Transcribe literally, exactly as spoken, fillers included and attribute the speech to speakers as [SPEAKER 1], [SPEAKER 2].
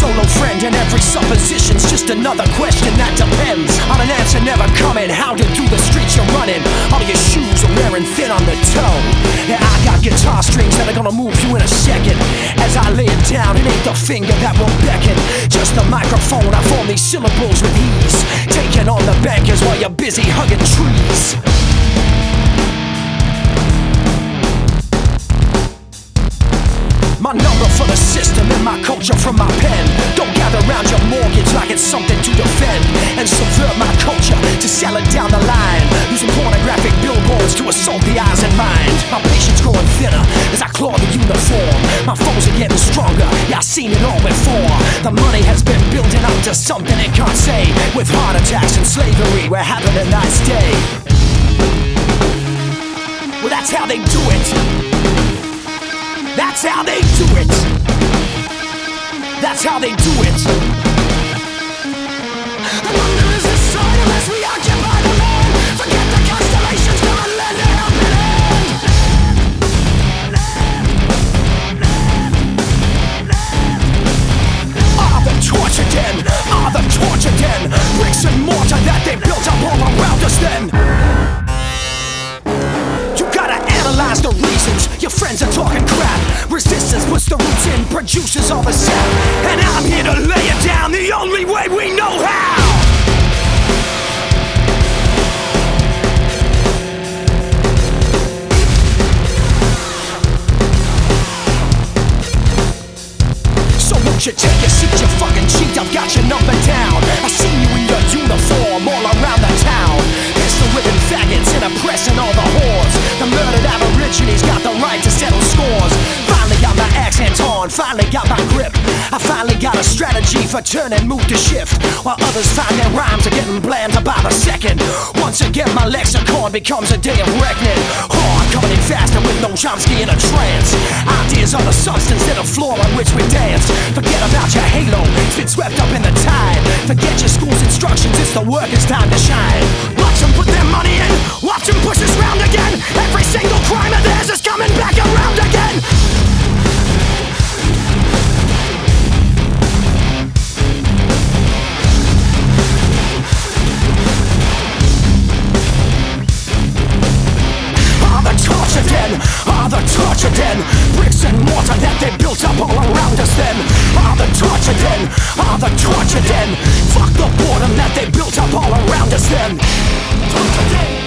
[SPEAKER 1] solo friend, and every supposition's just another question that depends on an answer never coming. How did through the streets you're running? All of your shoes are wearing thin on the toe. Yeah, I got guitar strings that are gonna move you in a second. As I lay it down, it ain't the finger that will beckon, just the microphone. I form these syllables with ease, taking on the bankers while you're busy hugging trees. My number for the system and my culture from my pen. Don't gather round your mortgage like it's something to defend, and subvert my culture to sell it down the line, using pornographic billboards to assault the eyes and mind. My patience growing thinner as I claw the uniform. My foes are getting stronger, yeah, I've seen it all before. The money has been building up to something it can't say. With heart attacks and slavery, we're having a nice day. Well, that's how they do it. That's how they do it. That's how they do it. The wonder is the sign unless we occupy the land. Forget the constellations, come and lend a helping hand. Ah, the torture den. Ah, the torture den. Bricks and mortar that they built up all around us then. You gotta analyze the reasons your friends are talking crap. Resistance puts the roots in, produces all the sap. And I'm here to lay it down the only way we know how. So won't you take a seat, you fucking cheat, I've got your number down. I see you in your uniform all around the town, pistol whipping faggots and oppressing all the whores. The murdered aborigines got the right to settle scores. Finally got my accent on, finally got my grip. I finally got a strategy for turning mood to shift, while others find their rhymes are getting blander by the second. Once again my lexicon becomes a day of reckoning. Oh, I'm coming in faster with no Chomsky in a trance. Ideas are the substance that the floor on which we dance. Forget about your halo, it's been swept up in the tide. Forget your school's instructions, it's the workers' time to shine. Watch them put their money in, watch them push us round again. Every single crime of theirs is coming back around again. Ah, the torture den, ah, the torture den. Bricks and mortar that they built up all around us then. Ah, the torture den, ah, the torture den. Fuck the boredom that they built up all around us then. Torture den.